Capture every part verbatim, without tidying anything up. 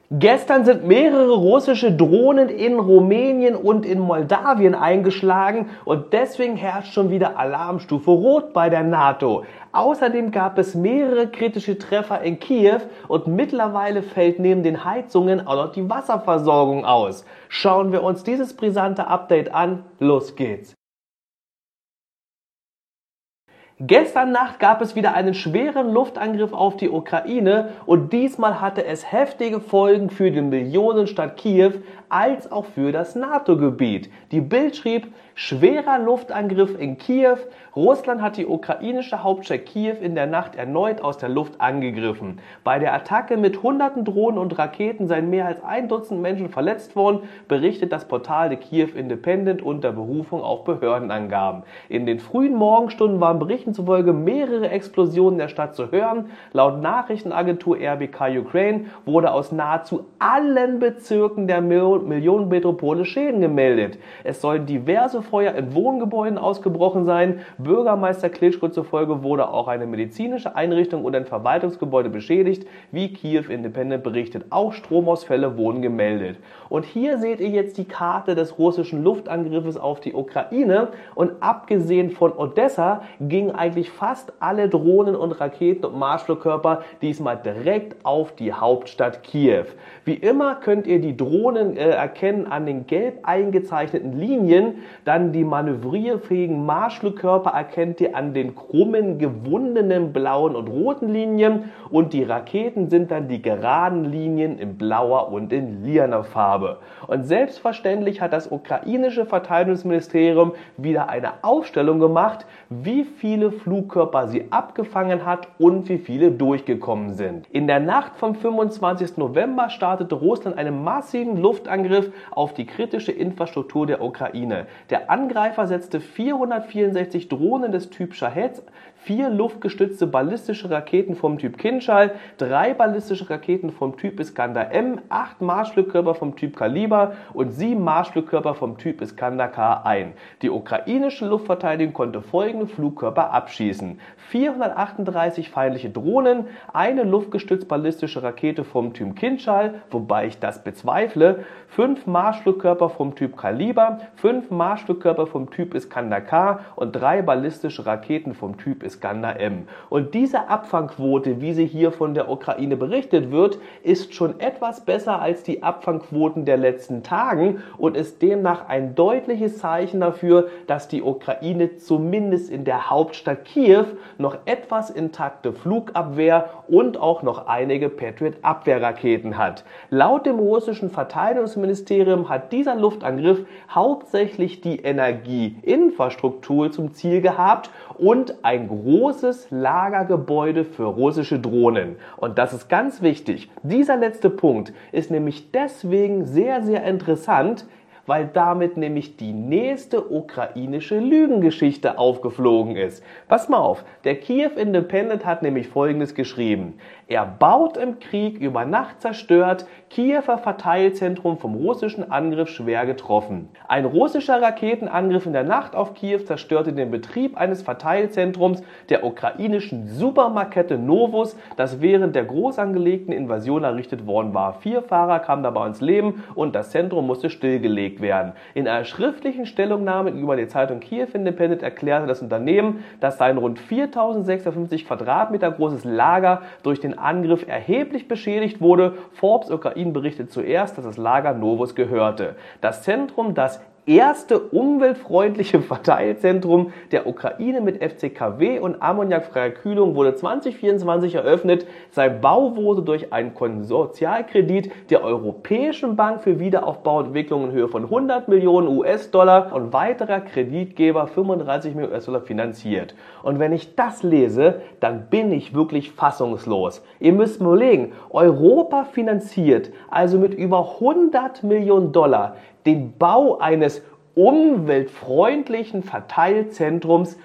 Gestern sind mehrere russische Drohnen in Rumänien und in Moldawien eingeschlagen und deswegen herrscht schon wieder Alarmstufe Rot bei der NATO. Außerdem gab es mehrere kritische Treffer in Kiew und mittlerweile fällt neben den Heizungen auch noch die Wasserversorgung aus. Schauen wir uns dieses brisante Update an. Los geht's! Gestern Nacht gab es wieder einen schweren Luftangriff auf die Ukraine und diesmal hatte es heftige Folgen für die Millionenstadt Kiew als auch für das NATO-Gebiet. Die Bild schrieb: Schwerer Luftangriff in Kiew. Russland hat die ukrainische Hauptstadt Kiew in der Nacht erneut aus der Luft angegriffen. Bei der Attacke mit hunderten Drohnen und Raketen seien mehr als ein Dutzend Menschen verletzt worden, berichtet das Portal The Kiev Independent unter Berufung auf Behördenangaben. In den frühen Morgenstunden waren Berichten zufolge mehrere Explosionen in der Stadt zu hören. Laut Nachrichtenagentur R B K Ukraine wurde aus nahezu allen Bezirken der Millionenmetropole Schäden gemeldet. Es sollen diverse Feuer in Wohngebäuden ausgebrochen sein. Bürgermeister Klitschko zufolge wurde auch eine medizinische Einrichtung und ein Verwaltungsgebäude beschädigt, wie Kiev Independent berichtet. Auch Stromausfälle wurden gemeldet. Und hier seht ihr jetzt die Karte des russischen Luftangriffes auf die Ukraine und abgesehen von Odessa gingen eigentlich fast alle Drohnen und Raketen und Marschflugkörper diesmal direkt auf die Hauptstadt Kiew. Wie immer könnt ihr die Drohnen äh, erkennen an den gelb eingezeichneten Linien, dann die manövrierfähigen Marschflugkörper erkennt ihr an den krummen, gewundenen blauen und roten Linien und die Raketen sind dann die geraden Linien in blauer und in lilaner Farbe. Und selbstverständlich hat das ukrainische Verteidigungsministerium wieder eine Aufstellung gemacht, wie viele Flugkörper sie abgefangen hat und wie viele durchgekommen sind. In der Nacht vom fünfundzwanzigsten November startete Russland einen massiven Luftangriff auf die kritische Infrastruktur der Ukraine. Der Angreifer setzte vierhundertvierundsechzig Drohnen des Typ Shahed, vier luftgestützte ballistische Raketen vom Typ Kinschal, drei ballistische Raketen vom Typ Iskander M, acht Marschflugkörper vom Typ Kaliber und sieben Marschflugkörper vom Typ Iskander K ein. Die ukrainische Luftverteidigung konnte folgende Flugkörper abschießen: vierhundertachtunddreißig feindliche Drohnen, eine luftgestützt ballistische Rakete vom Typ Kinschal, wobei ich das bezweifle, fünf Marschflugkörper vom Typ Kaliber, fünf Marschflugkörper vom Typ Iskander K und drei ballistische Raketen vom Typ Iskander M. Und diese Abfangquote, wie sie hier von der Ukraine berichtet wird, ist schon etwas besser als die Abfangquoten der letzten Tagen und ist demnach ein deutliches Zeichen dafür, dass die Ukraine zumindest in der Hauptstadt Kiew noch etwas intakte Flugabwehr und auch noch einige Patriot-Abwehrraketen hat. Laut dem russischen Verteidigungsministerium hat dieser Luftangriff hauptsächlich die Energieinfrastruktur zum Ziel gehabt und ein großes Lagergebäude für russische Drohnen. Und das ist ganz wichtig. Dieser letzte Punkt ist nämlich deswegen sehr, sehr interessant, weil damit nämlich die nächste ukrainische Lügengeschichte aufgeflogen ist. Pass mal auf, der Kiev Independent hat nämlich Folgendes geschrieben: Er baut im Krieg, über Nacht zerstört, Kiewer Verteilzentrum vom russischen Angriff schwer getroffen. Ein russischer Raketenangriff in der Nacht auf Kiew zerstörte den Betrieb eines Verteilzentrums der ukrainischen Supermarkette Novus, das während der groß angelegten Invasion errichtet worden war. Vier Fahrer kamen dabei ins Leben und das Zentrum musste stillgelegt werden. In einer schriftlichen Stellungnahme über die Zeitung Kiev Independent erklärte das Unternehmen, dass sein rund viertausendsechshundertfünfzig Quadratmeter großes Lager durch den Angriff erheblich beschädigt wurde. Forbes Ukraine berichtet zuerst, dass das Lager Novus gehörte. Das Zentrum, das erste umweltfreundliche Verteilzentrum der Ukraine mit F C K W und ammoniakfreier Kühlung, wurde zweitausendvierundzwanzig eröffnet. Sein Bau wurde durch einen Konsortialkredit der Europäischen Bank für Wiederaufbau und Entwicklung in Höhe von hundert Millionen US-Dollar und weiterer Kreditgeber fünfunddreißig Millionen US-Dollar finanziert. Und wenn ich das lese, dann bin ich wirklich fassungslos. Ihr müsst mal überlegen, Europa finanziert also mit über hundert Millionen Dollar den Bau eines umweltfreundlichen Verteilzentrums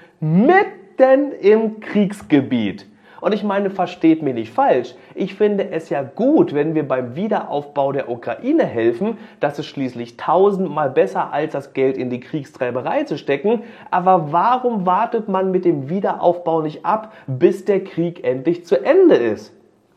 mitten im Kriegsgebiet. Und ich meine, versteht mich nicht falsch, ich finde es ja gut, wenn wir beim Wiederaufbau der Ukraine helfen, das ist schließlich tausendmal besser, als das Geld in die Kriegstreiberei zu stecken, aber warum wartet man mit dem Wiederaufbau nicht ab, bis der Krieg endlich zu Ende ist?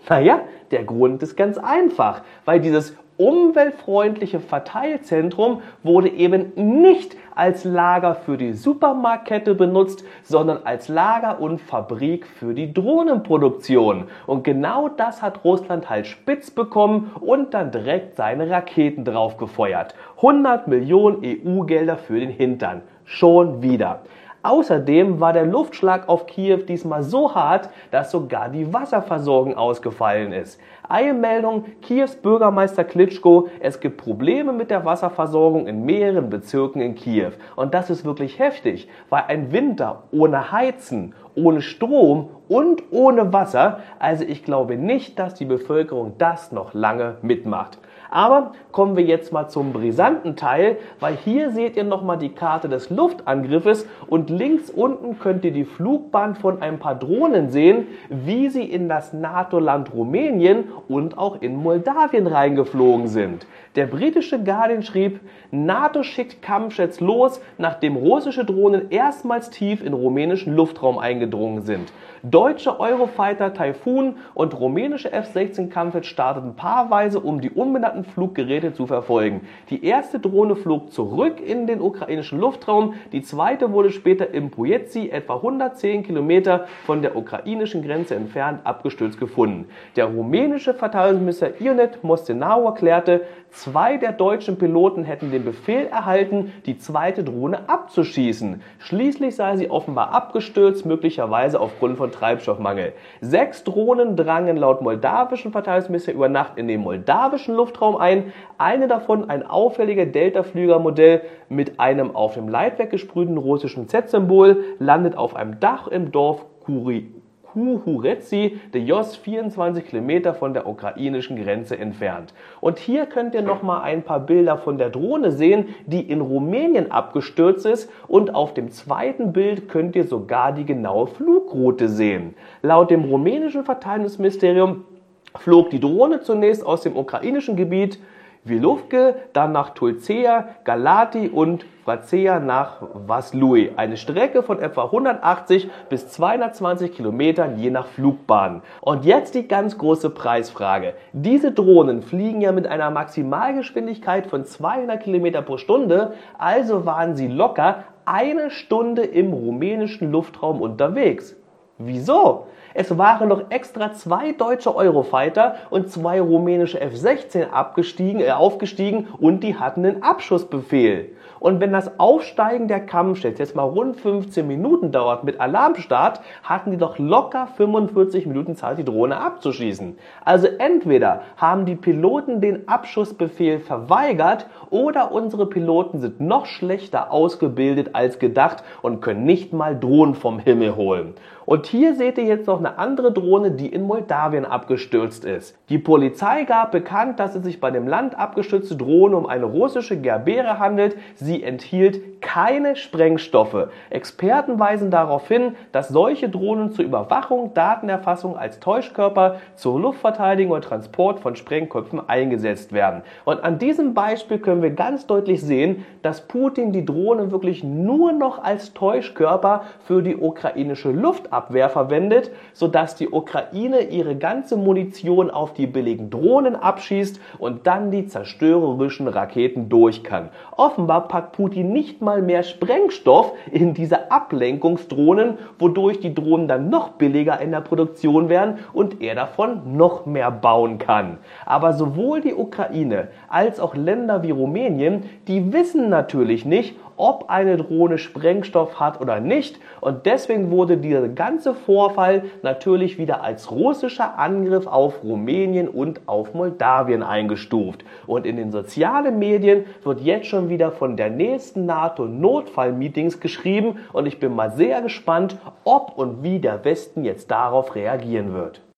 Naja, der Grund ist ganz einfach, weil dieses umweltfreundliche Verteilzentrum wurde eben nicht als Lager für die Supermarktkette benutzt, sondern als Lager und Fabrik für die Drohnenproduktion. Und genau das hat Russland halt spitz bekommen und dann direkt seine Raketen drauf gefeuert. hundert Millionen E U-Gelder für den Hintern. Schon wieder. Außerdem war der Luftschlag auf Kiew diesmal so hart, dass sogar die Wasserversorgung ausgefallen ist. Eilmeldung: Kiews Bürgermeister Klitschko: Es gibt Probleme mit der Wasserversorgung in mehreren Bezirken in Kiew. Und das ist wirklich heftig, weil ein Winter ohne Heizen, ohne Strom und ohne Wasser, also ich glaube nicht, dass die Bevölkerung das noch lange mitmacht. Aber kommen wir jetzt mal zum brisanten Teil, weil hier seht ihr nochmal die Karte des Luftangriffes und links unten könnt ihr die Flugbahn von ein paar Drohnen sehen, wie sie in das NATO-Land Rumänien und auch in Moldawien reingeflogen sind. Der britische Guardian schrieb: NATO schickt Kampfjets los, nachdem russische Drohnen erstmals tief in rumänischen Luftraum eingedrungen sind. Deutsche Eurofighter Typhoon und rumänische F sechzehn Kampfjets starteten paarweise, um die unbenannten Fluggeräte zu verfolgen. Die erste Drohne flog zurück in den ukrainischen Luftraum, die zweite wurde später im Pojetsi, etwa hundertzehn Kilometer von der ukrainischen Grenze entfernt, abgestürzt gefunden. Der rumänische Verteidigungsminister Ionet Mostenau erklärte, zwei der deutschen Piloten hätten den Befehl erhalten, die zweite Drohne abzuschießen. Schließlich sei sie offenbar abgestürzt, möglicherweise aufgrund von Treibstoffmangel. Sechs Drohnen drangen laut moldawischen Verteidigungsminister über Nacht in den moldawischen Luftraum ein. Eine davon, ein auffälliger Delta-Fliegermodell mit einem auf dem Leitwerk gesprühten russischen Z-Symbol, landet auf einem Dach im Dorf Kuri. Kuhuretsi, der Jos, vierundzwanzig Kilometer von der ukrainischen Grenze entfernt. Und hier könnt ihr noch mal ein paar Bilder von der Drohne sehen, die in Rumänien abgestürzt ist, und auf dem zweiten Bild könnt ihr sogar die genaue Flugroute sehen. Laut dem rumänischen Verteidigungsministerium flog die Drohne zunächst aus dem ukrainischen Gebiet Wilovke, dann nach Tulcea, Galati und Vracea nach Vaslui. Eine Strecke von etwa hundertachtzig bis zweihundertzwanzig Kilometern je nach Flugbahn. Und jetzt die ganz große Preisfrage. Diese Drohnen fliegen ja mit einer Maximalgeschwindigkeit von zweihundert Kilometer pro Stunde, also waren sie locker eine Stunde im rumänischen Luftraum unterwegs. Wieso? Es waren noch extra zwei deutsche Eurofighter und zwei rumänische F sechzehn abgestiegen, äh, aufgestiegen und die hatten den Abschussbefehl. Und wenn das Aufsteigen der Kampfjets jetzt mal rund fünfzehn Minuten dauert mit Alarmstart, hatten die doch locker fünfundvierzig Minuten Zeit, die Drohne abzuschießen. Also entweder haben die Piloten den Abschussbefehl verweigert oder unsere Piloten sind noch schlechter ausgebildet als gedacht und können nicht mal Drohnen vom Himmel holen. Und hier seht ihr jetzt noch eine andere Drohne, die in Moldawien abgestürzt ist. Die Polizei gab bekannt, dass es sich bei dem Land abgestürzte Drohne um eine russische Gerbera handelt. Sie enthielt keine Sprengstoffe. Experten weisen darauf hin, dass solche Drohnen zur Überwachung, Datenerfassung als Täuschkörper, zur Luftverteidigung und Transport von Sprengköpfen eingesetzt werden. Und an diesem Beispiel können wir ganz deutlich sehen, dass Putin die Drohne wirklich nur noch als Täuschkörper für die ukrainische Luftabwehr verwendet, sodass die Ukraine ihre ganze Munition auf die billigen Drohnen abschießt und dann die zerstörerischen Raketen durch kann. Offenbar packt Putin nicht mal mehr Sprengstoff in diese Ablenkungsdrohnen, wodurch die Drohnen dann noch billiger in der Produktion werden und er davon noch mehr bauen kann. Aber sowohl die Ukraine als auch Länder wie Rumänien, die wissen natürlich nicht, ob eine Drohne Sprengstoff hat oder nicht, und deswegen wurde dieser ganze Vorfall natürlich wieder als russischer Angriff auf Rumänien und auf Moldawien eingestuft. Und in den sozialen Medien wird jetzt schon wieder von der nächsten NATO-Notfall-Meetings geschrieben und ich bin mal sehr gespannt, ob und wie der Westen jetzt darauf reagieren wird.